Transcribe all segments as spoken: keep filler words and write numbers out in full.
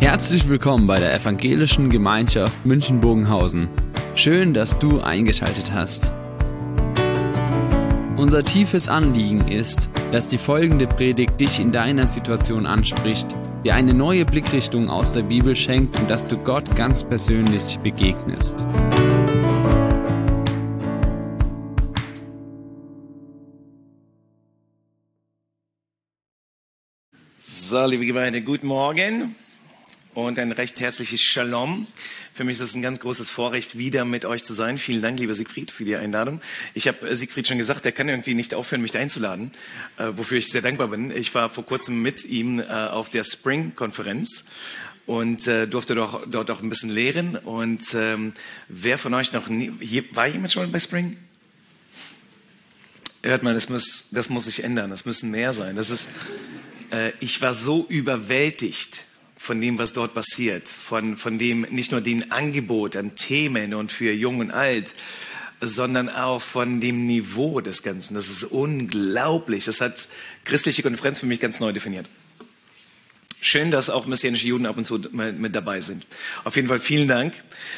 Herzlich willkommen bei der Evangelischen Gemeinschaft München-Bogenhausen. Schön, dass du eingeschaltet hast. Unser tiefes Anliegen ist, dass die folgende Predigt dich in deiner Situation anspricht, dir eine neue Blickrichtung aus der Bibel schenkt und dass du Gott ganz persönlich begegnest. So, liebe Gemeinde, guten Morgen und ein recht herzliches Shalom. Für mich ist es ein ganz großes Vorrecht, wieder mit euch zu sein. Vielen Dank, lieber Siegfried, für die Einladung. Ich habe Siegfried schon gesagt, er kann irgendwie nicht aufhören, mich einzuladen, äh, wofür ich sehr dankbar bin. Ich war vor kurzem mit ihm äh, auf der Spring-Konferenz und äh, durfte doch, dort auch ein bisschen lehren. Und ähm, wer von euch noch nie, hier, war jemand schon bei Spring? Hört mal, das muss, das muss sich ändern. Das müssen mehr sein. Das ist... Ich war so überwältigt von dem, was dort passiert, von, von dem, nicht nur den Angebot an Themen und für Jung und Alt, sondern auch von dem Niveau des Ganzen. Das ist unglaublich. Das hat christliche Konferenz für mich ganz neu definiert. Schön, dass auch messianische Juden ab und zu mit dabei sind. Auf jeden Fall vielen Dank.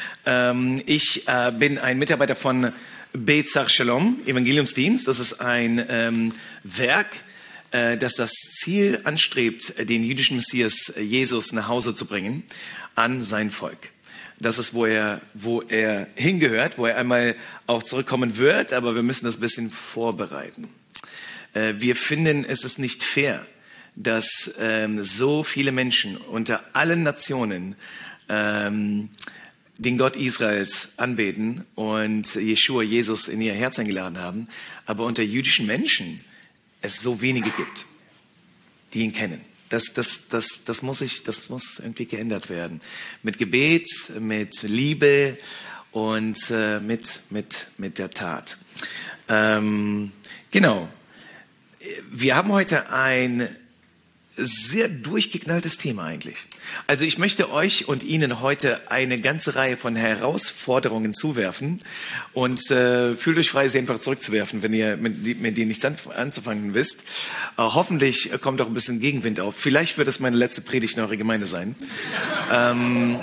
Ich bin ein Mitarbeiter von Beit Sar Shalom, Evangeliumsdienst. Das ist ein ähm, Werk, dass das Ziel anstrebt, den jüdischen Messias Jesus nach Hause zu bringen an sein Volk. Das ist, wo er, wo er hingehört, wo er einmal auch zurückkommen wird, aber wir müssen das ein bisschen vorbereiten. Wir finden, es ist nicht fair, dass ähm, so viele Menschen unter allen Nationen ähm, den Gott Israels anbeten und Jeschua, Jesus, in ihr Herz eingeladen haben, aber unter jüdischen Menschen es so wenige gibt, die ihn kennen. Das, das, das, das muss ich, das muss irgendwie geändert werden. Mit Gebet, mit Liebe und äh, mit, mit, mit der Tat. Ähm, genau. Wir haben heute ein sehr durchgeknalltes Thema eigentlich. Also ich möchte euch und Ihnen heute eine ganze Reihe von Herausforderungen zuwerfen und äh, fühlt euch frei, sie einfach zurückzuwerfen, wenn ihr mit, mit denen nichts anzufangen wisst. Äh, hoffentlich kommt auch ein bisschen Gegenwind auf. Vielleicht wird es meine letzte Predigt in eurer Gemeinde sein. ähm,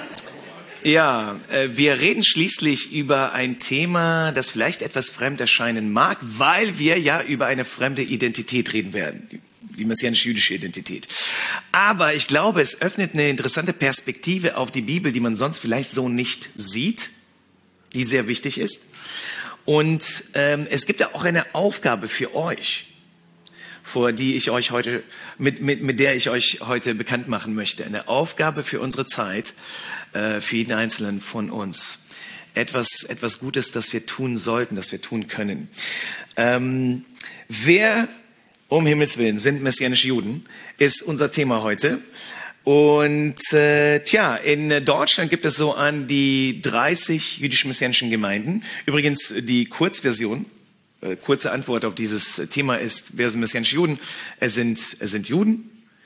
ja, äh, wir reden schließlich über ein Thema, das vielleicht etwas fremd erscheinen mag, weil wir ja über eine fremde Identität reden werden. Die messianisch-jüdische Identität. Aber ich glaube, es öffnet eine interessante Perspektive auf die Bibel, die man sonst vielleicht so nicht sieht, die sehr wichtig ist. Und ähm, es gibt ja auch eine Aufgabe für euch, vor die ich euch heute, mit, mit, mit der ich euch heute bekannt machen möchte. Eine Aufgabe für unsere Zeit, äh, für jeden Einzelnen von uns. Etwas, etwas Gutes, das wir tun sollten, das wir tun können. Ähm, wer Um Himmels Willen sind messianische Juden, ist unser Thema heute. Und äh, tja, in Deutschland gibt es so an die dreißig jüdisch-messianischen Gemeinden. Übrigens die Kurzversion, äh, kurze Antwort auf dieses Thema ist, wer sind messianische Juden? Es sind, es sind Juden,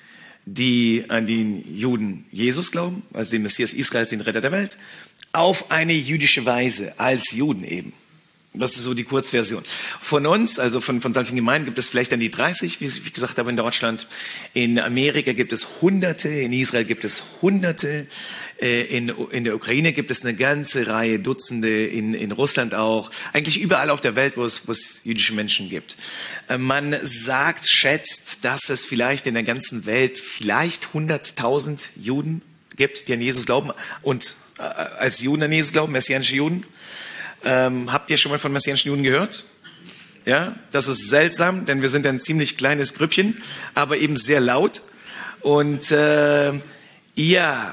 die an den Juden Jesus glauben, also den Messias Israels, den Retter der Welt, auf eine jüdische Weise, als Juden eben. Das ist so die Kurzversion. Von uns, also von, von solchen Gemeinden, gibt es vielleicht dann die dreißig, wie ich gesagt habe, in Deutschland. In Amerika gibt es Hunderte, in Israel gibt es Hunderte, in, in der Ukraine gibt es eine ganze Reihe, Dutzende, in, in Russland auch. Eigentlich überall auf der Welt, wo es, wo es jüdische Menschen gibt. Man sagt, schätzt, dass es vielleicht in der ganzen Welt vielleicht hunderttausend Juden gibt, die an Jesus glauben und äh, als Juden an Jesus glauben, messianische Juden. Ähm, habt ihr schon mal von messianischen Juden gehört? Ja, das ist seltsam, denn wir sind ein ziemlich kleines Grüppchen, aber eben sehr laut. Und äh, ja,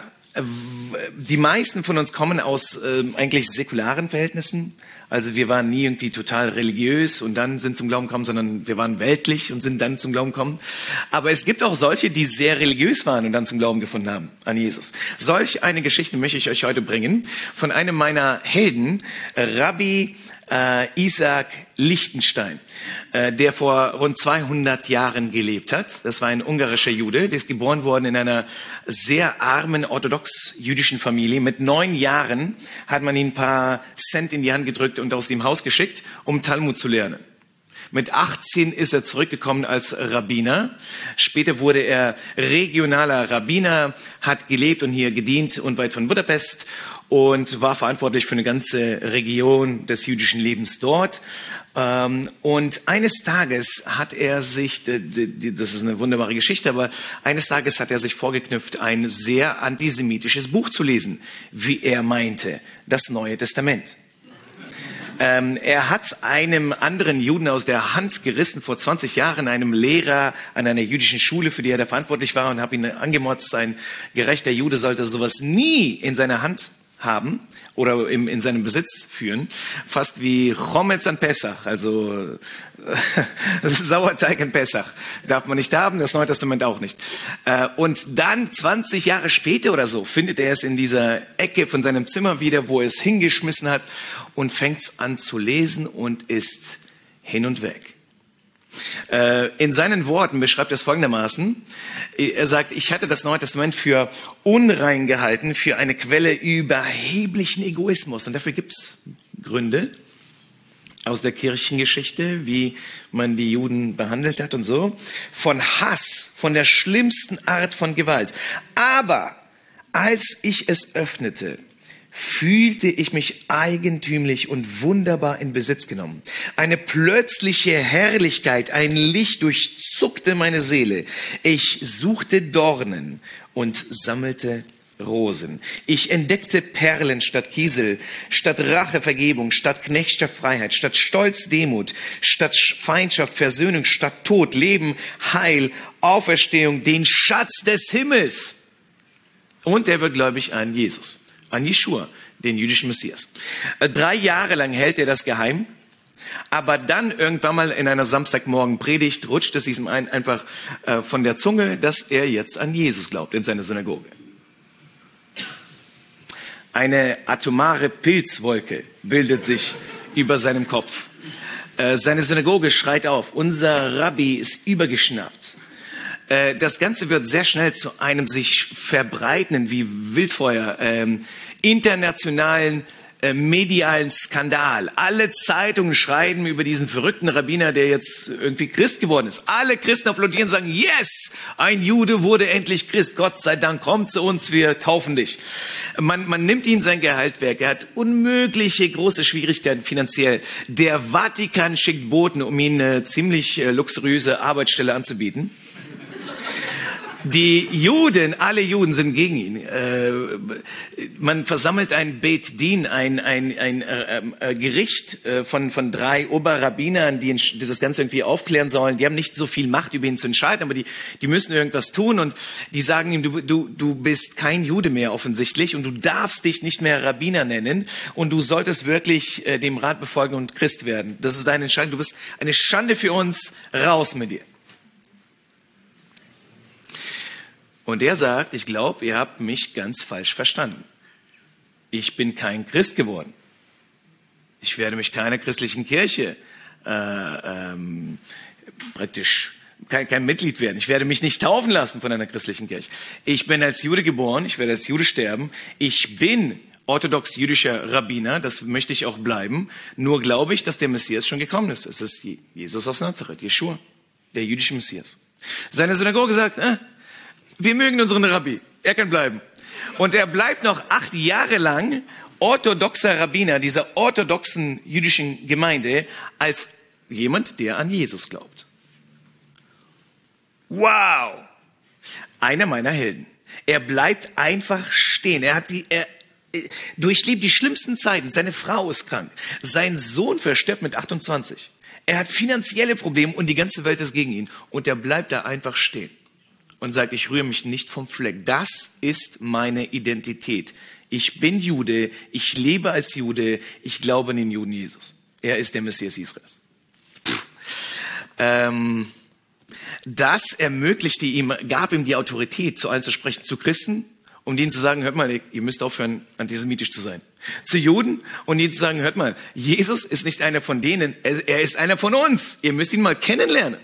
die meisten von uns kommen aus äh, eigentlich säkularen Verhältnissen. Also wir waren nie irgendwie total religiös und dann sind zum Glauben gekommen, sondern wir waren weltlich und sind dann zum Glauben gekommen. Aber es gibt auch solche, die sehr religiös waren und dann zum Glauben gefunden haben an Jesus. Solch eine Geschichte möchte ich euch heute bringen von einem meiner Helden, Rabbi äh, Isaac Lichtenstein, äh, der vor rund zweihundert Jahren gelebt hat. Das war ein ungarischer Jude, der ist geboren worden in einer sehr armen orthodox-jüdischen Familie. Mit neun Jahren hat man ihm ein paar Cent in die Hand gedrückt und aus dem Haus geschickt, um Talmud zu lernen. Mit achtzehn ist er zurückgekommen als Rabbiner. Später wurde er regionaler Rabbiner, hat gelebt und hier gedient unweit von Budapest und war verantwortlich für eine ganze Region des jüdischen Lebens dort. Und eines Tages hat er sich, das ist eine wunderbare Geschichte, aber eines Tages hat er sich vorgeknüpft, ein sehr antisemitisches Buch zu lesen, wie er meinte, das Neue Testament. Ähm, er hat einem anderen Juden aus der Hand gerissen vor zwanzig Jahren, einem Lehrer an einer jüdischen Schule, für die er da verantwortlich war, und hat ihn angemotzt. Ein gerechter Jude sollte sowas nie in seiner Hand haben oder im, in seinem Besitz führen. Fast wie Chometz an Pessach, also Sauerteig an Pessach. Darf man nicht haben, das Neue Testament auch nicht. Äh, und dann zwanzig Jahre später oder so findet er es in dieser Ecke von seinem Zimmer wieder, wo er es hingeschmissen hat, und fängt an zu lesen und ist hin und weg. In seinen Worten beschreibt er es folgendermaßen. Er sagt, ich hatte das Neue Testament für unrein gehalten, für eine Quelle überheblichen Egoismus. Und dafür gibt es Gründe aus der Kirchengeschichte, wie man die Juden behandelt hat und so. Von Hass, von der schlimmsten Art von Gewalt. Aber als ich es öffnete, fühlte ich mich eigentümlich und wunderbar in Besitz genommen. Eine plötzliche Herrlichkeit, ein Licht durchzuckte meine Seele. Ich suchte Dornen und sammelte Rosen. Ich entdeckte Perlen statt Kiesel, statt Rache Vergebung, statt Knechtschaft Freiheit, statt Stolz Demut, statt Feindschaft Versöhnung, statt Tod Leben, Heil, Auferstehung, den Schatz des Himmels. Und er wird gläubig an Jesus. An Jeschua, den jüdischen Messias. Drei Jahre lang hält er das geheim, aber dann irgendwann mal in einer Samstagmorgen-Predigt rutscht es diesem einen einfach äh, von der Zunge, dass er jetzt an Jesus glaubt in seiner Synagoge. Eine atomare Pilzwolke bildet sich über seinem Kopf. Äh, seine Synagoge schreit auf, unser Rabbi ist übergeschnappt. Das Ganze wird sehr schnell zu einem sich verbreitenden wie Wildfeuer, ähm, internationalen, äh, medialen Skandal. Alle Zeitungen schreiben über diesen verrückten Rabbiner, der jetzt irgendwie Christ geworden ist. Alle Christen applaudieren und sagen, yes, ein Jude wurde endlich Christ. Gott sei Dank, komm zu uns, wir taufen dich. Man, man nimmt ihn sein Gehalt weg. Er hat unmögliche große Schwierigkeiten finanziell. Der Vatikan schickt Boten, um ihm eine ziemlich äh, luxuriöse Arbeitsstelle anzubieten. Die Juden, alle Juden sind gegen ihn. Äh, man versammelt ein Beit Din, ein, ein, ein äh, äh, Gericht äh, von, von drei Oberrabbinern, die, die das Ganze irgendwie aufklären sollen. Die haben nicht so viel Macht, über ihn zu entscheiden, aber die, die müssen irgendwas tun. Und die sagen ihm, du, du, du bist kein Jude mehr offensichtlich und du darfst dich nicht mehr Rabbiner nennen und du solltest wirklich äh, dem Rat befolgen und Christ werden. Das ist deine Entscheidung. Du bist eine Schande für uns, raus mit dir. Und er sagt, ich glaube, ihr habt mich ganz falsch verstanden. Ich bin kein Christ geworden. Ich werde mich keiner christlichen Kirche äh, ähm, praktisch kein, kein Mitglied werden. Ich werde mich nicht taufen lassen von einer christlichen Kirche. Ich bin als Jude geboren, ich werde als Jude sterben. Ich bin orthodox-jüdischer Rabbiner, das möchte ich auch bleiben. Nur glaube ich, dass der Messias schon gekommen ist. Es ist Jesus aus Nazareth, Jeschua, der jüdische Messias. Seine Synagoge sagt, äh, wir mögen unseren Rabbi, er kann bleiben. Und er bleibt noch acht Jahre lang orthodoxer Rabbiner dieser orthodoxen jüdischen Gemeinde als jemand, der an Jesus glaubt. Wow! Einer meiner Helden. Er bleibt einfach stehen. Er hat die, er durchlebt die schlimmsten Zeiten. Seine Frau ist krank. Sein Sohn verstirbt mit achtundzwanzig. Er hat finanzielle Probleme und die ganze Welt ist gegen ihn. Und er bleibt da einfach stehen. Und sagt, ich rühre mich nicht vom Fleck. Das ist meine Identität. Ich bin Jude, ich lebe als Jude, ich glaube an den Juden Jesus. Er ist der Messias Israels. Ähm, das ermöglichte ihm, gab ihm die Autorität, zu allen zu sprechen, zu Christen, um denen zu sagen, hört mal, ihr müsst aufhören, antisemitisch zu sein. Zu Juden und ihnen zu sagen, hört mal, Jesus ist nicht einer von denen, er ist einer von uns. Ihr müsst ihn mal kennenlernen.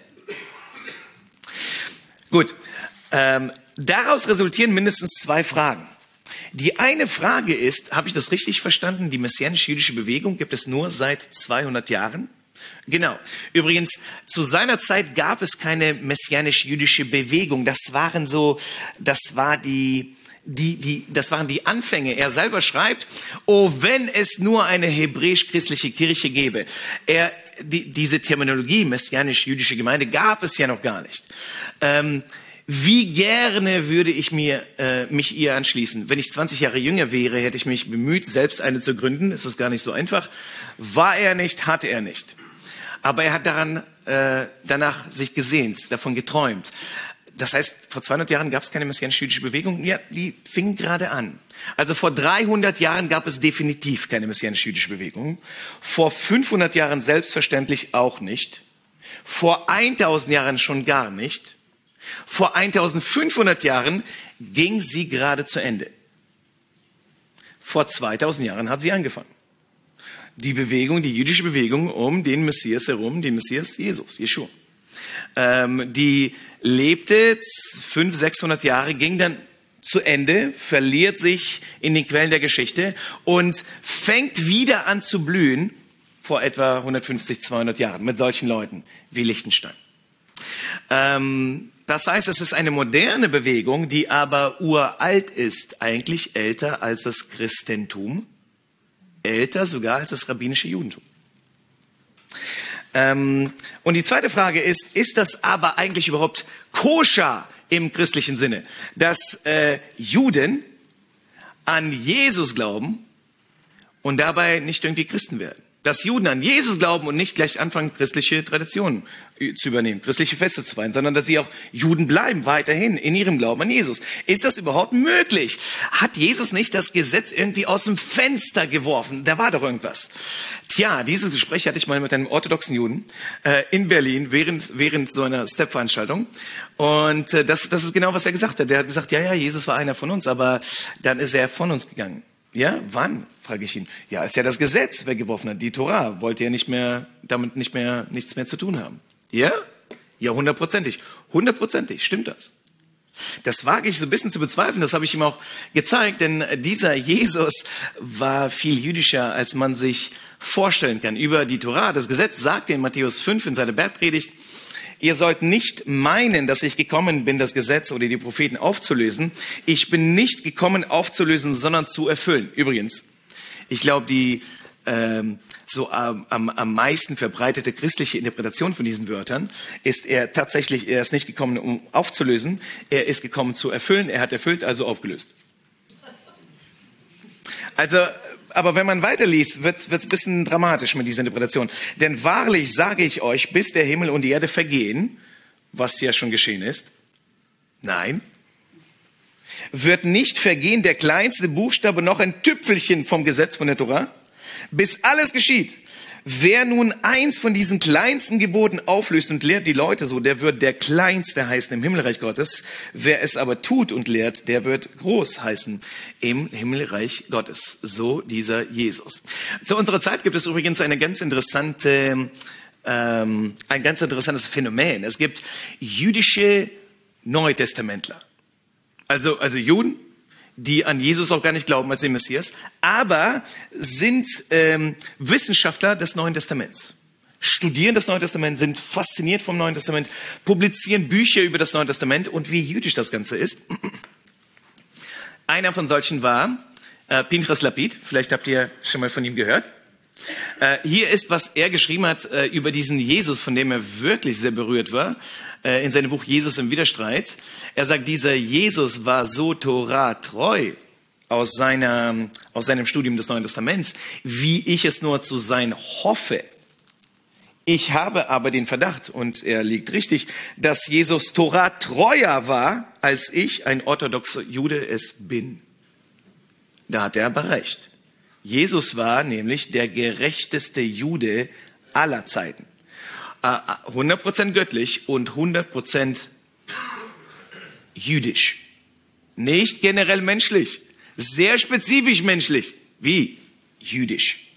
Gut. Ähm, daraus resultieren mindestens zwei Fragen. Die eine Frage ist, habe ich das richtig verstanden, die messianisch-jüdische Bewegung gibt es nur seit zweihundert Jahren. Genau. Übrigens, zu seiner Zeit gab es keine messianisch-jüdische Bewegung. Das waren so, das war die, die, die, das waren die Anfänge. Er selber schreibt, oh, wenn es nur eine hebräisch-christliche Kirche gäbe. Er, die, diese Terminologie, messianisch-jüdische Gemeinde, gab es ja noch gar nicht. Ähm, Wie gerne würde ich mir äh, mich ihr anschließen. Wenn ich zwanzig Jahre jünger wäre, hätte ich mich bemüht, selbst eine zu gründen. Es ist gar nicht so einfach. War er nicht, hatte er nicht. Aber er hat daran äh, danach sich gesehnt, davon geträumt. Das heißt, vor zweihundert Jahren gab es keine messianisch-jüdische Bewegung. Ja, die fing gerade an. Also vor dreihundert Jahren gab es definitiv keine messianisch-jüdische Bewegung. Vor fünfhundert Jahren selbstverständlich auch nicht. Vor tausend Jahren schon gar nicht. Vor eintausendfünfhundert Jahren ging sie gerade zu Ende. Vor zweitausend Jahren hat sie angefangen. Die Bewegung, die jüdische Bewegung um den Messias herum, den Messias Jesus, Jeschua. Ähm, die lebte fünfhundert, sechshundert Jahre, ging dann zu Ende, verliert sich in den Quellen der Geschichte und fängt wieder an zu blühen vor etwa hundertfünfzig, zweihundert Jahren mit solchen Leuten wie Liechtenstein. Ähm, das heißt, es ist eine moderne Bewegung, die aber uralt ist, eigentlich älter als das Christentum. Älter sogar als das rabbinische Judentum. Ähm, und die zweite Frage ist, ist das aber eigentlich überhaupt koscher im christlichen Sinne, dass äh, Juden an Jesus glauben und dabei nicht irgendwie Christen werden? Dass Juden an Jesus glauben und nicht gleich anfangen, christliche Traditionen zu übernehmen, christliche Feste zu feiern, sondern dass sie auch Juden bleiben, weiterhin in ihrem Glauben an Jesus. Ist das überhaupt möglich? Hat Jesus nicht das Gesetz irgendwie aus dem Fenster geworfen? Da war doch irgendwas. Tja, dieses Gespräch hatte ich mal mit einem orthodoxen Juden äh, in Berlin während während so einer Step-Veranstaltung. Und äh, das, das ist genau, was er gesagt hat. Der hat gesagt, ja, ja, Jesus war einer von uns, aber dann ist er von uns gegangen. Ja, wann? Frage ich ihn. Ja, als er das Gesetz weggeworfen hat, die Tora, wollte er nicht mehr, damit nicht mehr, nichts mehr zu tun haben. Ja? Ja, hundertprozentig. Hundertprozentig. Stimmt das? Das wage ich so ein bisschen zu bezweifeln. Das habe ich ihm auch gezeigt, denn dieser Jesus war viel jüdischer, als man sich vorstellen kann. Über die Tora, das Gesetz, sagt er in Matthäus fünf in seiner Bergpredigt, ihr sollt nicht meinen, dass ich gekommen bin, das Gesetz oder die Propheten aufzulösen. Ich bin nicht gekommen, aufzulösen, sondern zu erfüllen. Übrigens, ich glaube, die ähm, so am, am, am meisten verbreitete christliche Interpretation von diesen Wörtern ist er tatsächlich, er ist nicht gekommen, um aufzulösen. Er ist gekommen zu erfüllen. Er hat erfüllt, also aufgelöst. Also, aber wenn man weiterliest, wird es ein bisschen dramatisch mit dieser Interpretation. Denn wahrlich sage ich euch, bis der Himmel und die Erde vergehen, was ja schon geschehen ist, nein, wird nicht vergehen der kleinste Buchstabe noch ein Tüpfelchen vom Gesetz von der Tora, bis alles geschieht. Wer nun eins von diesen kleinsten Geboten auflöst und lehrt die Leute so, der wird der Kleinste heißen im Himmelreich Gottes. Wer es aber tut und lehrt, der wird groß heißen im Himmelreich Gottes. So dieser Jesus. Zu unserer Zeit gibt es übrigens eine ganz interessante, ähm, ein ganz interessantes Phänomen. Es gibt jüdische Neutestamentler. Also, also Juden, die an Jesus auch gar nicht glauben als den Messias, aber sind ähm, Wissenschaftler des Neuen Testaments. Studieren das Neue Testament, sind fasziniert vom Neuen Testament, publizieren Bücher über das Neue Testament und wie jüdisch das Ganze ist. Einer von solchen war äh, Pinchas Lapid. Vielleicht habt ihr schon mal von ihm gehört. Äh, hier ist, was er geschrieben hat äh, über diesen Jesus, von dem er wirklich sehr berührt war, äh, in seinem Buch Jesus im Widerstreit. Er sagt, dieser Jesus war so Torah-treu aus seiner, aus seinem Studium des Neuen Testaments, wie ich es nur zu sein hoffe. Ich habe aber den Verdacht, und er liegt richtig, dass Jesus Torah-treuer war, als ich, ein orthodoxer Jude, es bin. Da hat er aber recht. Jesus war nämlich der gerechteste Jude aller Zeiten. hundert Prozent göttlich und hundert Prozent jüdisch. Nicht generell menschlich, sehr spezifisch menschlich, wie jüdisch.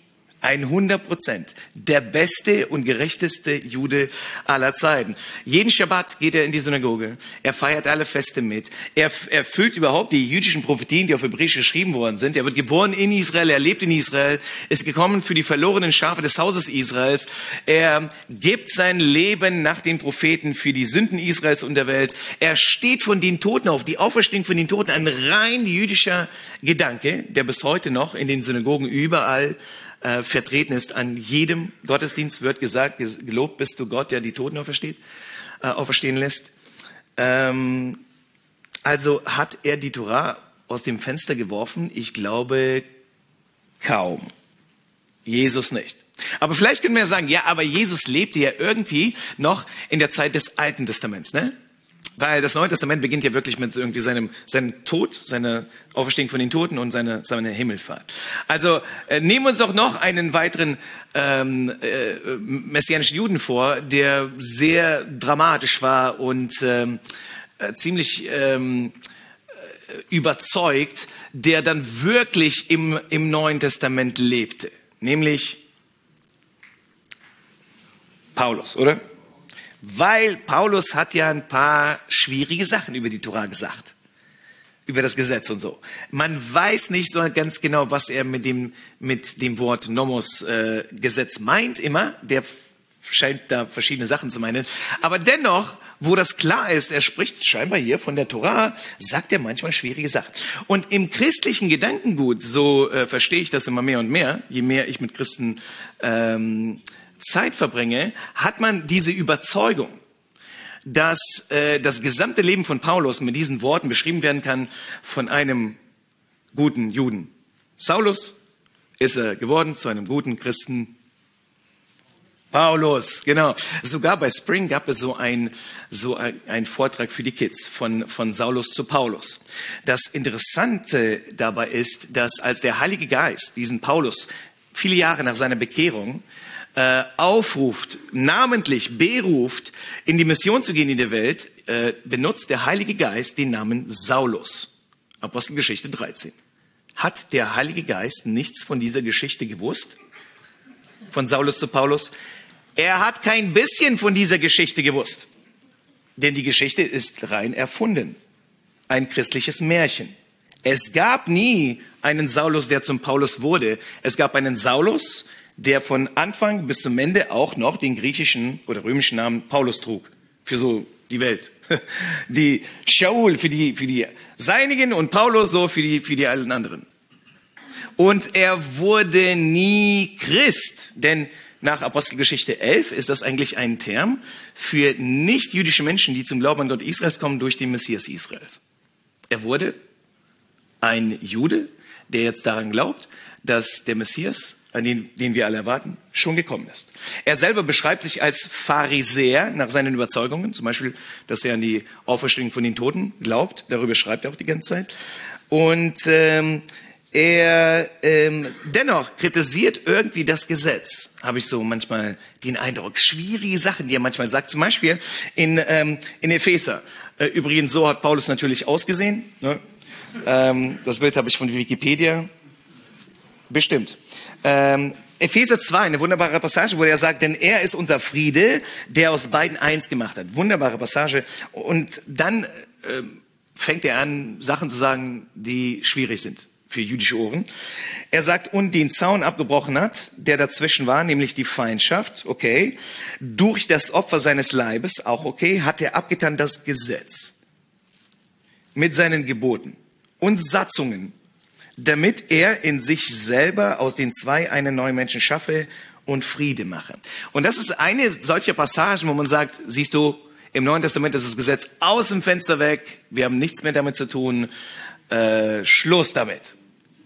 hundert Prozent. Der beste und gerechteste Jude aller Zeiten. Jeden Schabbat geht er in die Synagoge. Er feiert alle Feste mit. Er erfüllt überhaupt die jüdischen Prophetien, die auf Hebräisch geschrieben worden sind. Er wird geboren in Israel, er lebt in Israel, ist gekommen für die verlorenen Schafe des Hauses Israels. Er gibt sein Leben nach den Propheten für die Sünden Israels und der Welt. Er steht von den Toten auf. Die Auferstehung von den Toten, ein rein jüdischer Gedanke, der bis heute noch in den Synagogen überall Äh, vertreten ist. An jedem Gottesdienst wird gesagt, gelobt bist du Gott, der die Toten aufersteht, äh, auferstehen lässt. Ähm, also hat er die Torah aus dem Fenster geworfen? Ich glaube kaum. Jesus nicht. Aber vielleicht können wir sagen, ja, aber Jesus lebte ja irgendwie noch in der Zeit des Alten Testaments, ne? Weil das Neue Testament beginnt ja wirklich mit irgendwie seinem, seinem Tod, seiner Auferstehung von den Toten und seiner, seiner Himmelfahrt. Also äh, nehmen wir uns auch noch einen weiteren ähm, äh, messianischen Juden vor, der sehr dramatisch war und ähm, äh, ziemlich ähm, überzeugt, der dann wirklich im, im Neuen Testament lebte. Nämlich Paulus, oder? Weil Paulus hat ja ein paar schwierige Sachen über die Tora gesagt. Über das Gesetz und so. Man weiß nicht so ganz genau, was er mit dem, mit dem Wort Nomos äh, Gesetz meint immer. Der scheint da verschiedene Sachen zu meinen. Aber dennoch, wo das klar ist, er spricht scheinbar hier von der Tora, sagt er manchmal schwierige Sachen. Und im christlichen Gedankengut, so äh, verstehe ich das immer mehr und mehr, je mehr ich mit Christen ähm, Zeit verbringe, hat man diese Überzeugung, dass äh, das gesamte Leben von Paulus mit diesen Worten beschrieben werden kann von einem guten Juden. Saulus ist er geworden zu einem guten Christen. Paulus, genau. Sogar bei Spring gab es so ein so ein, ein Vortrag für die Kids von von Saulus zu Paulus. Das Interessante dabei ist, dass als der Heilige Geist diesen Paulus viele Jahre nach seiner Bekehrung Äh, aufruft, namentlich beruft, in die Mission zu gehen in der Welt, äh, benutzt der Heilige Geist den Namen Saulus. Apostelgeschichte dreizehn. Hat der Heilige Geist nichts von dieser Geschichte gewusst? Von Saulus zu Paulus? Er hat kein bisschen von dieser Geschichte gewusst. Denn die Geschichte ist rein erfunden. Ein christliches Märchen. Es gab nie einen Saulus, der zum Paulus wurde. Es gab einen Saulus, der von Anfang bis zum Ende auch noch den griechischen oder römischen Namen Paulus trug. Für so die Welt. Die Shaul für die, für die Seinigen und Paulus so für die, für die allen anderen. Und er wurde nie Christ. Denn nach Apostelgeschichte elf ist das eigentlich ein Term für nicht-jüdische Menschen, die zum Glauben an Gott Israels kommen durch den Messias Israels. Er wurde ein Jude, der jetzt daran glaubt, dass der Messias, an den, den wir alle erwarten, schon gekommen ist. Er selber beschreibt sich als Pharisäer nach seinen Überzeugungen, zum Beispiel, dass er an die Auferstehung von den Toten glaubt. Darüber schreibt er auch die ganze Zeit. Und ähm, er ähm, dennoch kritisiert irgendwie das Gesetz, habe ich so manchmal den Eindruck. Schwierige Sachen, die er manchmal sagt. Zum Beispiel in, ähm, in Epheser. Äh, übrigens, so hat Paulus natürlich ausgesehen. Ne? Ähm, das Bild habe ich von Wikipedia. Bestimmt. Ähm, Epheser zwei, eine wunderbare Passage, wo er sagt, denn er ist unser Friede, der aus beiden eins gemacht hat. Wunderbare Passage. Und dann äh, fängt er an, Sachen zu sagen, die schwierig sind für jüdische Ohren. Er sagt, und den Zaun abgebrochen hat, der dazwischen war, nämlich die Feindschaft, okay, durch das Opfer seines Leibes, auch okay, hat er abgetan das Gesetz mit seinen Geboten und Satzungen, damit er in sich selber aus den zwei einen neuen Menschen schaffe und Friede mache. Und das ist eine solcher Passage, wo man sagt, siehst du, im Neuen Testament ist das Gesetz aus dem Fenster weg, wir haben nichts mehr damit zu tun, äh, Schluss damit.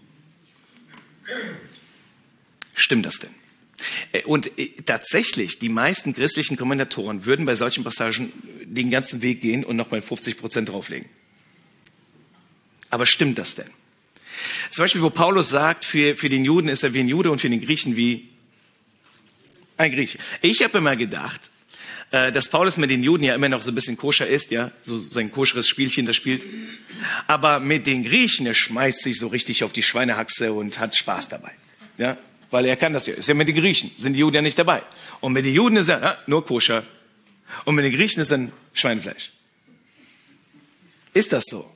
Stimmt das denn? Und tatsächlich, die meisten christlichen Kommentatoren würden bei solchen Passagen den ganzen Weg gehen und nochmal fünfzig Prozent drauflegen. Aber stimmt das denn? Zum Beispiel, wo Paulus sagt, für, für den Juden ist er wie ein Jude und für den Griechen wie ein Grieche. Ich habe immer gedacht, äh, dass Paulus mit den Juden ja immer noch so ein bisschen koscher ist, ja, so sein koscheres Spielchen da spielt. Aber mit den Griechen, er schmeißt sich so richtig auf die Schweinehaxe und hat Spaß dabei. Ja, weil er kann das ja. Ist ja mit den Griechen, sind die Juden ja nicht dabei. Und mit den Juden ist er na, nur koscher. Und mit den Griechen ist dann Schweinefleisch. Ist das so?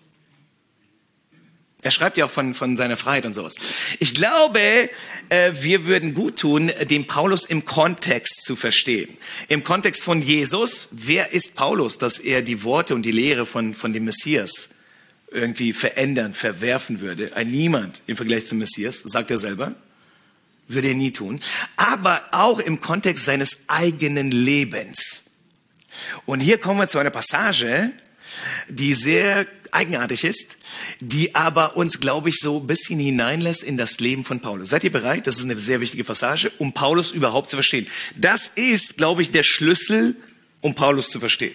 Er schreibt ja auch von, von seiner Freiheit und sowas. Ich glaube, äh, wir würden gut tun, den Paulus im Kontext zu verstehen. Im Kontext von Jesus, wer ist Paulus, dass er die Worte und die Lehre von, von dem Messias irgendwie verändern, verwerfen würde? Ein Niemand im Vergleich zum Messias, sagt er selber. Würde er nie tun. Aber auch im Kontext seines eigenen Lebens. Und hier kommen wir zu einer Passage, die sehr eigenartig ist, die aber uns, glaube ich, so ein bisschen hineinlässt in das Leben von Paulus. Seid ihr bereit? Das ist eine sehr wichtige Passage, um Paulus überhaupt zu verstehen. Das ist, glaube ich, der Schlüssel, um Paulus zu verstehen.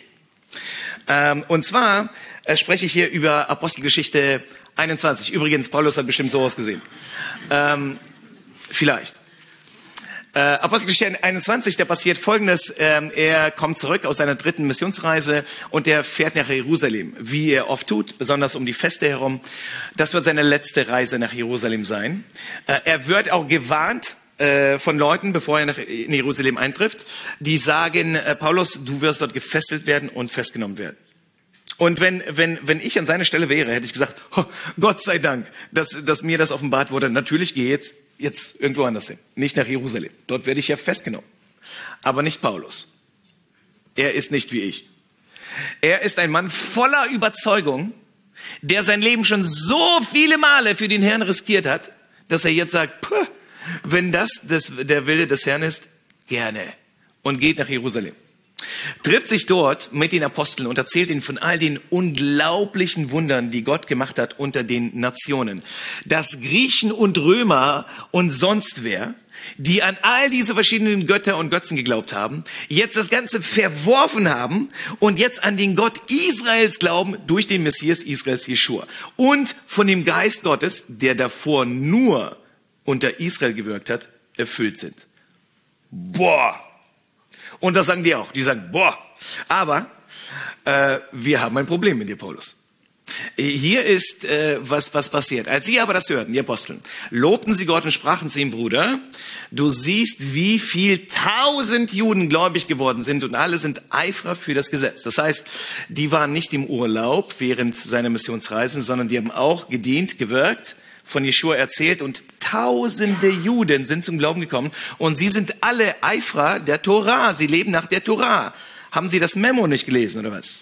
Ähm, und zwar äh, spreche ich hier über Apostelgeschichte einundzwanzig. Übrigens, Paulus hat bestimmt so ausgesehen. Ähm, vielleicht. Äh, Apostelgeschichte einundzwanzig, da passiert Folgendes. Ähm, er kommt zurück aus seiner dritten Missionsreise und er fährt nach Jerusalem, wie er oft tut, besonders um die Feste herum. Das wird seine letzte Reise nach Jerusalem sein. Äh, er wird auch gewarnt äh, von Leuten, bevor er nach, in Jerusalem eintrifft, die sagen, äh, Paulus, du wirst dort gefesselt werden und festgenommen werden. Und wenn, wenn, wenn ich an seiner Stelle wäre, hätte ich gesagt, oh, Gott sei Dank, dass, dass mir das offenbart wurde. Natürlich gehe jetzt jetzt irgendwo anders hin, nicht nach Jerusalem. Dort werde ich ja festgenommen. Aber nicht Paulus. Er ist nicht wie ich. Er ist ein Mann voller Überzeugung, der sein Leben schon so viele Male für den Herrn riskiert hat, dass er jetzt sagt, puh, wenn das, das der Wille des Herrn ist, gerne. Und geht nach Jerusalem. Trifft sich dort mit den Aposteln und erzählt ihnen von all den unglaublichen Wundern, die Gott gemacht hat unter den Nationen. Dass Griechen und Römer und sonst wer, die an all diese verschiedenen Götter und Götzen geglaubt haben, jetzt das Ganze verworfen haben und jetzt an den Gott Israels glauben durch den Messias Israels Jeschua. Und von dem Geist Gottes, der davor nur unter Israel gewirkt hat, erfüllt sind. Boah! Und das sagen die auch. Die sagen, boah, aber äh, wir haben ein Problem mit dir, Paulus. Hier ist, äh, was, was passiert. Als sie aber das hörten, die Aposteln, lobten sie Gott und sprachen zu ihm, Bruder, du siehst, wie viel tausend Juden gläubig geworden sind und alle sind Eiferer für das Gesetz. Das heißt, die waren nicht im Urlaub während seiner Missionsreisen, sondern die haben auch gedient, gewirkt, von Jeschua erzählt und tausende Juden sind zum Glauben gekommen und sie sind alle Eiferer der Tora. Sie leben nach der Tora. Haben Sie das Memo nicht gelesen oder was?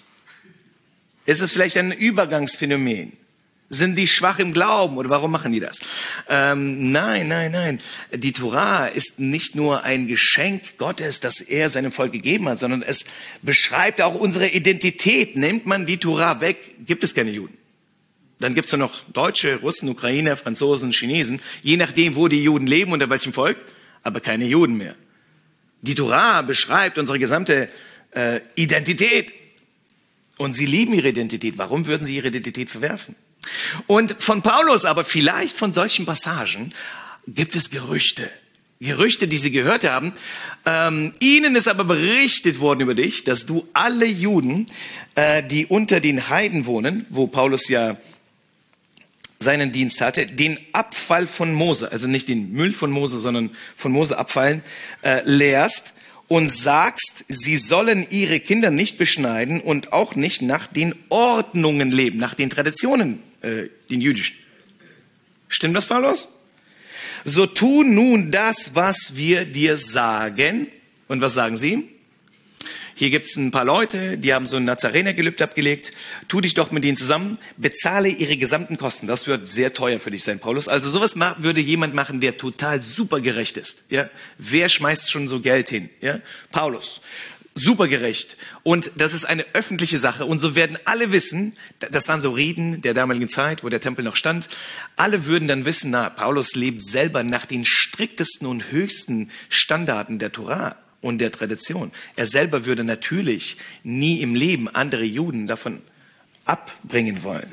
Ist es vielleicht ein Übergangsphänomen? Sind die schwach im Glauben oder warum machen die das? Ähm, nein, nein, nein. Die Tora ist nicht nur ein Geschenk Gottes, das er seinem Volk gegeben hat, sondern es beschreibt auch unsere Identität. Nimmt man die Tora weg, gibt es keine Juden. Dann gibt's nur noch Deutsche, Russen, Ukrainer, Franzosen, Chinesen, je nachdem, wo die Juden leben, unter welchem Volk, aber keine Juden mehr. Die Tora beschreibt unsere gesamte äh, Identität. Und sie lieben ihre Identität. Warum würden sie ihre Identität verwerfen? Und von Paulus, aber vielleicht von solchen Passagen, gibt es Gerüchte. Gerüchte, die sie gehört haben. Ähm, ihnen ist aber berichtet worden über dich, dass du alle Juden, äh, die unter den Heiden wohnen, wo Paulus ja seinen Dienst hatte, den Abfall von Mose, also nicht den Müll von Mose, sondern von Mose abfallen, äh, lehrst und sagst, sie sollen ihre Kinder nicht beschneiden und auch nicht nach den Ordnungen leben, nach den Traditionen, äh, den jüdischen. Stimmt das, Paulus? So tu nun das, was wir dir sagen. Und was sagen sie? Hier gibt es ein paar Leute, die haben so ein Nazarenergelübde abgelegt. Tu dich doch mit denen zusammen, bezahle ihre gesamten Kosten. Das wird sehr teuer für dich sein, Paulus. Also sowas würde jemand machen, der total super gerecht ist. Ja? Wer schmeißt schon so Geld hin? Ja? Paulus. Super gerecht. Und das ist eine öffentliche Sache. Und so werden alle wissen, das waren so Reden der damaligen Zeit, wo der Tempel noch stand. Alle würden dann wissen, na, Paulus lebt selber nach den striktesten und höchsten Standarten der Tora und der Tradition. Er selber würde natürlich nie im Leben andere Juden davon abbringen wollen.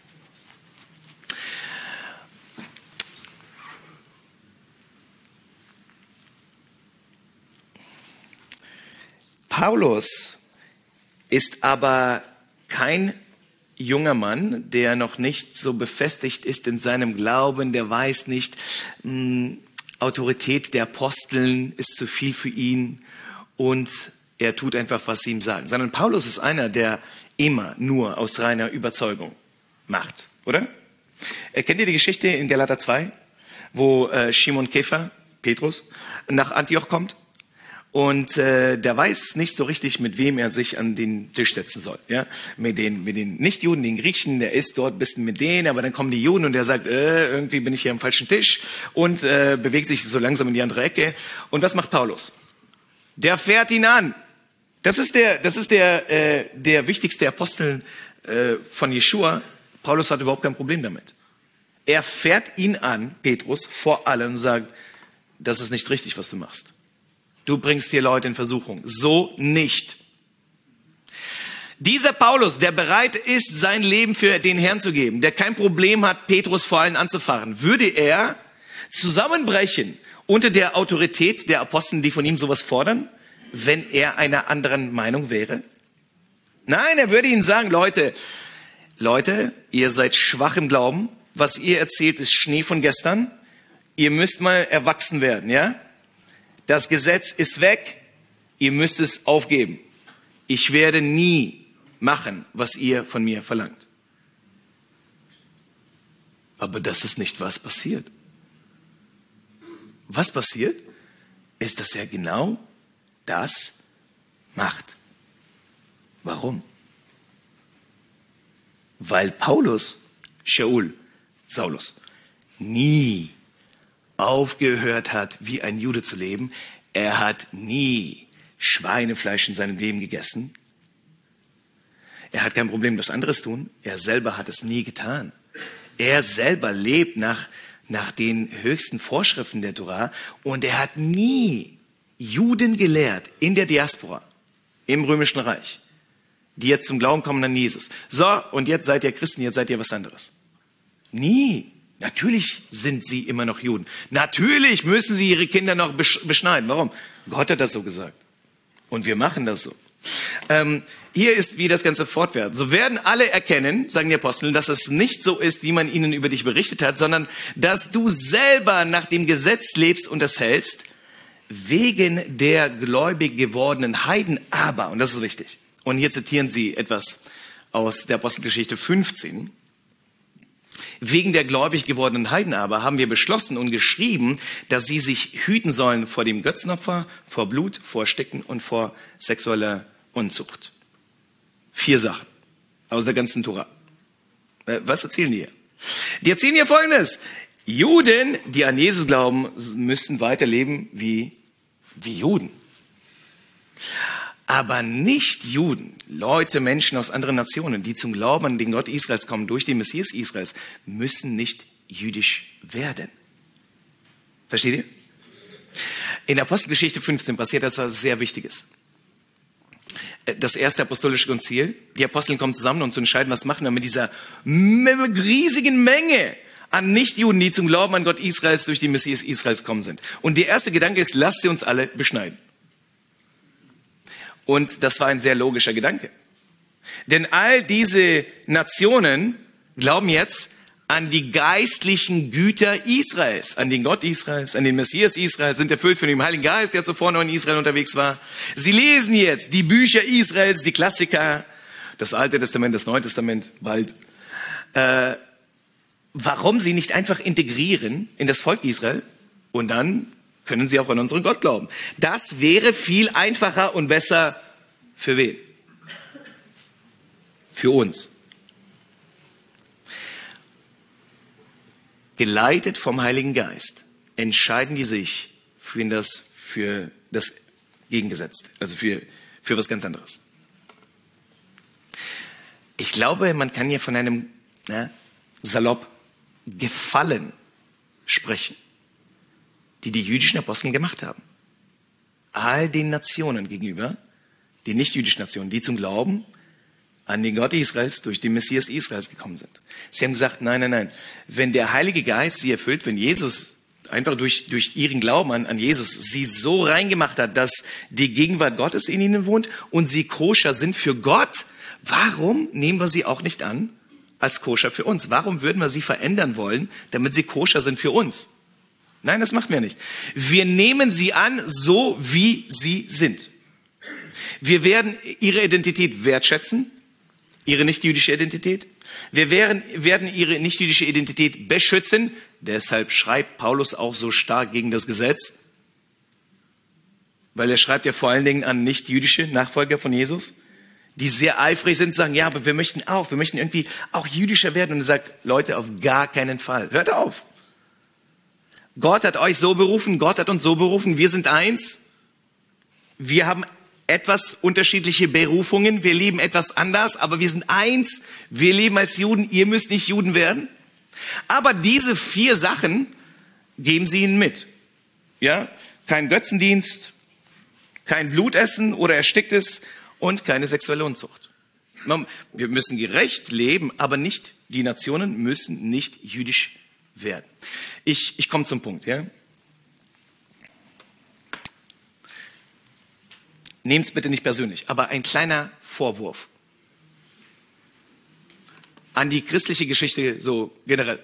Paulus ist aber kein junger Mann, der noch nicht so befestigt ist in seinem Glauben, der weiß nicht, Autorität der Aposteln ist zu viel für ihn und er tut einfach, was sie ihm sagen. Sondern Paulus ist einer, der immer nur aus reiner Überzeugung macht, oder? Kennt ihr die Geschichte in Galater zwei, wo äh, Simon Käfer, Petrus, nach Antioch kommt? Und äh, der weiß nicht so richtig, mit wem er sich an den Tisch setzen soll. Ja, mit den mit den Nichtjuden, den Griechen. Der ist dort ein bisschen mit denen, aber dann kommen die Juden und der sagt, äh, irgendwie bin ich hier am falschen Tisch und äh, bewegt sich so langsam in die andere Ecke. Und was macht Paulus? Der fährt ihn an. Das ist der das ist der äh, der wichtigste Apostel äh, von Jeschua. Paulus hat überhaupt kein Problem damit. Er fährt ihn an, Petrus, vor allem und sagt, das ist nicht richtig, was du machst. Du bringst hier Leute in Versuchung. So nicht. Dieser Paulus, der bereit ist, sein Leben für den Herrn zu geben, der kein Problem hat, Petrus vor allen anzufahren, würde er zusammenbrechen unter der Autorität der Apostel, die von ihm sowas fordern, wenn er einer anderen Meinung wäre? Nein, er würde ihnen sagen, Leute, Leute, ihr seid schwach im Glauben. Was ihr erzählt, ist Schnee von gestern. Ihr müsst mal erwachsen werden, ja? Das Gesetz ist weg, ihr müsst es aufgeben. Ich werde nie machen, was ihr von mir verlangt. Aber das ist nicht, was passiert. Was passiert, ist, dass er genau das macht. Warum? Weil Paulus, Shaul, Saulus, nie aufgehört hat, wie ein Jude zu leben. Er hat nie Schweinefleisch in seinem Leben gegessen. Er hat kein Problem, dass anderes tun. Er selber hat es nie getan. Er selber lebt nach, nach den höchsten Vorschriften der Torah und er hat nie Juden gelehrt in der Diaspora, im Römischen Reich, die jetzt zum Glauben kommen an Jesus. So, und jetzt seid ihr Christen, jetzt seid ihr was anderes. Nie. Natürlich sind sie immer noch Juden. Natürlich müssen sie ihre Kinder noch beschneiden. Warum? Gott hat das so gesagt. Und wir machen das so. Ähm, hier ist, wie das Ganze fortwährt. So werden alle erkennen, sagen die Apostel, dass es nicht so ist, wie man ihnen über dich berichtet hat, sondern dass du selber nach dem Gesetz lebst und das hältst, wegen der gläubig gewordenen Heiden. Aber, und das ist wichtig, und hier zitieren sie etwas aus der Apostelgeschichte fünfzehn, wegen der gläubig gewordenen Heiden aber haben wir beschlossen und geschrieben, dass sie sich hüten sollen vor dem Götzenopfer, vor Blut, vor Sticken und vor sexueller Unzucht. Vier Sachen aus der ganzen Tora. Was erzählen die hier? Die erzählen hier Folgendes. Juden, die an Jesus glauben, müssen weiterleben wie, wie Juden. Aber nicht Juden, Leute, Menschen aus anderen Nationen, die zum Glauben an den Gott Israels kommen, durch den Messias Israels, müssen nicht jüdisch werden. Versteht ihr? In der Apostelgeschichte fünfzehn passiert etwas sehr Wichtiges. Das erste apostolische Konzil, die Apostel kommen zusammen und zu entscheiden, was machen wir mit dieser riesigen Menge an Nichtjuden, die zum Glauben an Gott Israels durch den Messias Israels kommen sind. Und der erste Gedanke ist, lasst sie uns alle beschneiden. Und das war ein sehr logischer Gedanke. Denn all diese Nationen glauben jetzt an die geistlichen Güter Israels, an den Gott Israels, an den Messias Israels, sind erfüllt von dem Heiligen Geist, der zuvor noch in Israel unterwegs war. Sie lesen jetzt die Bücher Israels, die Klassiker, das Alte Testament, das Neue Testament, bald. Äh, warum sie nicht einfach integrieren in das Volk Israel und dann können sie auch an unseren Gott glauben. Das wäre viel einfacher und besser für wen? Für uns. Geleitet vom Heiligen Geist entscheiden die sich für das, für das Gegengesetzt, also für, für was ganz anderes. Ich glaube, man kann hier von einem na, salopp Gefallen sprechen, die die jüdischen Apostel gemacht haben. All den Nationen gegenüber, die nicht-jüdischen Nationen, die zum Glauben an den Gott Israels durch den Messias Israels gekommen sind. Sie haben gesagt, nein, nein, nein. Wenn der Heilige Geist sie erfüllt, wenn Jesus einfach durch, durch ihren Glauben an, an Jesus sie so reingemacht hat, dass die Gegenwart Gottes in ihnen wohnt und sie koscher sind für Gott, warum nehmen wir sie auch nicht an als koscher für uns? Warum würden wir sie verändern wollen, damit sie koscher sind für uns? Nein, das machen wir nicht. Wir nehmen sie an, so wie sie sind. Wir werden ihre Identität wertschätzen, ihre nicht-jüdische Identität. Wir werden, werden ihre nicht-jüdische Identität beschützen. Deshalb schreibt Paulus auch so stark gegen das Gesetz. Weil er schreibt ja vor allen Dingen an nicht-jüdische Nachfolger von Jesus, die sehr eifrig sind, sagen, ja, aber wir möchten auch, wir möchten irgendwie auch jüdischer werden. Und er sagt, Leute, auf gar keinen Fall. Hört auf. Gott hat euch so berufen, Gott hat uns so berufen, wir sind eins. Wir haben etwas unterschiedliche Berufungen, wir leben etwas anders, aber wir sind eins. Wir leben als Juden, ihr müsst nicht Juden werden. Aber diese vier Sachen geben sie ihnen mit. Ja, kein Götzendienst, kein Blutessen oder Ersticktes und keine sexuelle Unzucht. Wir müssen gerecht leben, aber nicht, die Nationen müssen nicht jüdisch werden. Ich, ich komme zum Punkt, ja. Nehmt's bitte nicht persönlich, aber ein kleiner Vorwurf an die christliche Geschichte so generell.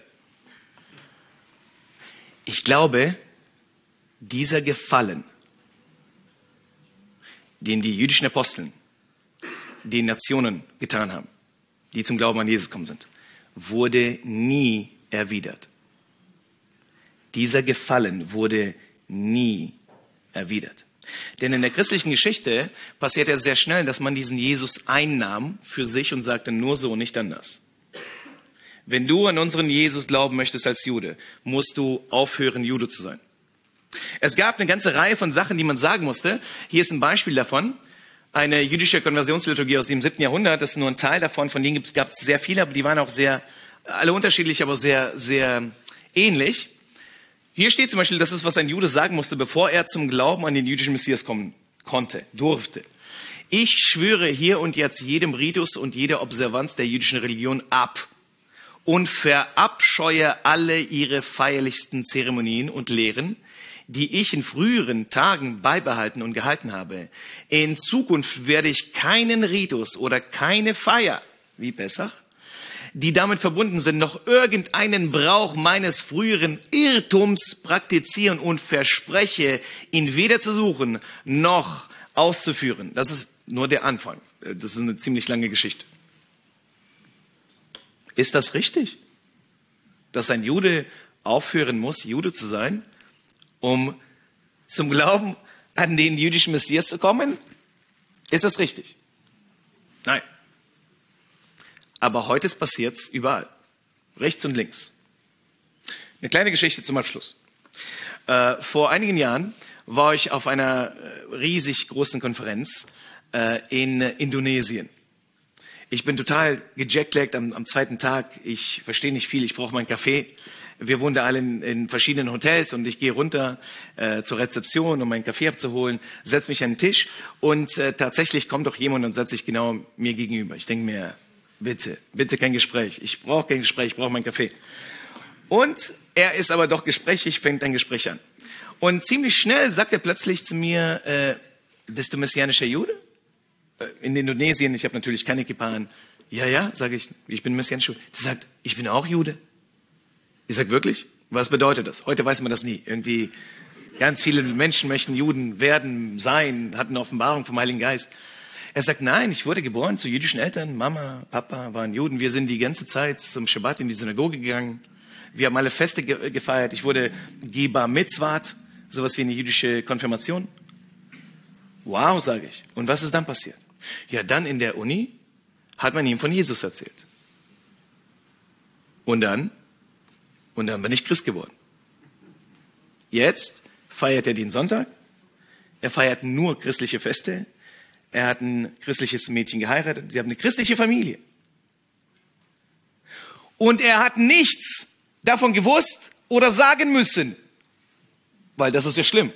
Ich glaube, dieser Gefallen, den die jüdischen Aposteln den Nationen getan haben, die zum Glauben an Jesus gekommen sind, wurde nie erwidert. Dieser Gefallen wurde nie erwidert. Denn in der christlichen Geschichte passiert ja sehr schnell, dass man diesen Jesus einnahm für sich und sagte, nur so, nicht anders. Wenn du an unseren Jesus glauben möchtest als Jude, musst du aufhören, Jude zu sein. Es gab eine ganze Reihe von Sachen, die man sagen musste. Hier ist ein Beispiel davon. Eine jüdische Konversionsliturgie aus dem siebten Jahrhundert, das ist nur ein Teil davon. Von denen gab es sehr viele, aber die waren auch sehr, alle unterschiedlich, aber sehr, sehr ähnlich. Hier steht zum Beispiel, das ist, was ein Jude sagen musste, bevor er zum Glauben an den jüdischen Messias kommen konnte, durfte. Ich schwöre hier und jetzt jedem Ritus und jeder Observanz der jüdischen Religion ab und verabscheue alle ihre feierlichsten Zeremonien und Lehren, die ich in früheren Tagen beibehalten und gehalten habe. In Zukunft werde ich keinen Ritus oder keine Feier, wie Pessach, die damit verbunden sind, noch irgendeinen Brauch meines früheren Irrtums praktizieren und verspreche, ihn weder zu suchen noch auszuführen. Das ist nur der Anfang. Das ist eine ziemlich lange Geschichte. Ist das richtig, dass ein Jude aufhören muss, Jude zu sein, um zum Glauben an den jüdischen Messias zu kommen? Ist das richtig? Nein. Aber heute passiert es überall. Rechts und links. Eine kleine Geschichte zum Abschluss. Äh, vor einigen Jahren war ich auf einer riesig großen Konferenz äh, in Indonesien. Ich bin total gejetlaggt am, am zweiten Tag. Ich verstehe nicht viel, ich brauche meinen Kaffee. Wir wohnen da alle in, in verschiedenen Hotels und ich gehe runter äh, zur Rezeption, um meinen Kaffee abzuholen, setze mich an den Tisch und äh, tatsächlich kommt doch jemand und setzt sich genau mir gegenüber. Ich denke mir, bitte, bitte kein Gespräch. Ich brauche kein Gespräch, ich brauche meinen Kaffee. Und er ist aber doch gesprächig, fängt ein Gespräch an. Und ziemlich schnell sagt er plötzlich zu mir, äh, bist du messianischer Jude? Äh, in Indonesien, ich habe natürlich keine Kippa an. Ja, ja, sage ich, ich bin messianischer Jude. Er sagt, ich bin auch Jude. Ich sage, wirklich? Was bedeutet das? Heute weiß man das nie. Irgendwie ganz viele Menschen möchten Juden werden, sein, hatten eine Offenbarung vom Heiligen Geist. Er sagt, nein, ich wurde geboren zu jüdischen Eltern. Mama, Papa waren Juden. Wir sind die ganze Zeit zum Schabbat in die Synagoge gegangen. Wir haben alle Feste ge- gefeiert. Ich wurde Gebar Mitzvat, sowas wie eine jüdische Konfirmation. Wow, sage ich. Und was ist dann passiert? Ja, dann in der Uni hat man ihm von Jesus erzählt. Und dann? Und dann bin ich Christ geworden. Jetzt feiert er den Sonntag. Er feiert nur christliche Feste. Er hat ein christliches Mädchen geheiratet. Sie haben eine christliche Familie. Und er hat nichts davon gewusst oder sagen müssen. Weil das ist ja schlimm.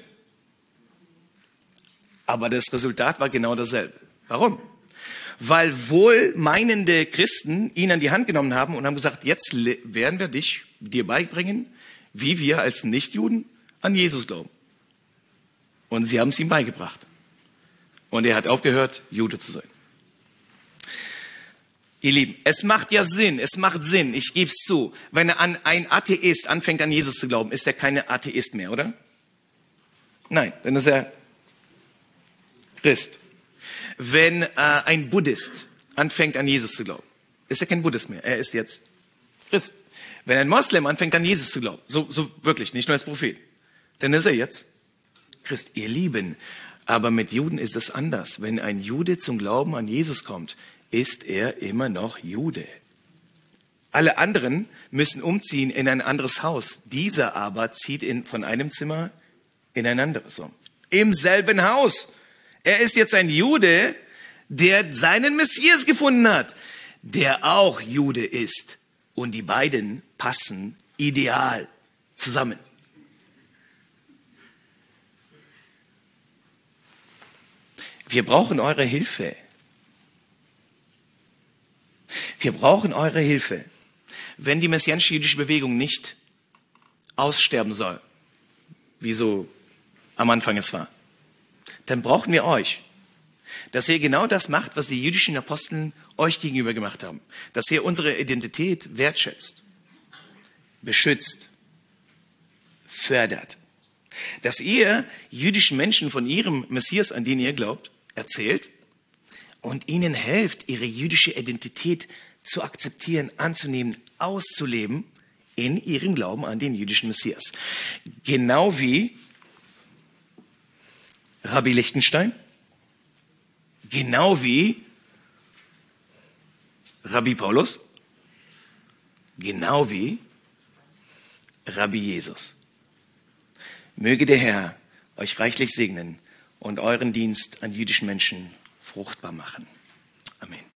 Aber das Resultat war genau dasselbe. Warum? Weil wohlmeinende Christen ihn an die Hand genommen haben und haben gesagt, jetzt werden wir dich, dir beibringen, wie wir als Nichtjuden an Jesus glauben. Und sie haben es ihm beigebracht. Und er hat aufgehört, Jude zu sein. Ihr Lieben, es macht ja Sinn, es macht Sinn, ich gebe es zu. Wenn an, ein Atheist anfängt, an Jesus zu glauben, ist er kein Atheist mehr, oder? Nein, dann ist er Christ. Wenn äh, ein Buddhist anfängt, an Jesus zu glauben, ist er kein Buddhist mehr, er ist jetzt Christ. Wenn ein Moslem anfängt, an Jesus zu glauben, so, so wirklich, nicht nur als Prophet, dann ist er jetzt Christ. Ihr Lieben, aber mit Juden ist es anders. Wenn ein Jude zum Glauben an Jesus kommt, ist er immer noch Jude. Alle anderen müssen umziehen in ein anderes Haus. Dieser aber zieht in, von einem Zimmer in ein anderes um. Im selben Haus. Er ist jetzt ein Jude, der seinen Messias gefunden hat, der auch Jude ist. Und die beiden passen ideal zusammen. Wir brauchen eure Hilfe. Wir brauchen eure Hilfe. Wenn die messianische jüdische Bewegung nicht aussterben soll, wie so am Anfang es war, dann brauchen wir euch. Dass ihr genau das macht, was die jüdischen Aposteln euch gegenüber gemacht haben. Dass ihr unsere Identität wertschätzt, beschützt, fördert. Dass ihr jüdischen Menschen von ihrem Messias, an den ihr glaubt, erzählt und ihnen helft, ihre jüdische Identität zu akzeptieren, anzunehmen, auszuleben in ihrem Glauben an den jüdischen Messias. Genau wie Rabbi Lichtenstein, genau wie Rabbi Paulus, genau wie Rabbi Jesus. Möge der Herr euch reichlich segnen und euren Dienst an jüdischen Menschen fruchtbar machen. Amen.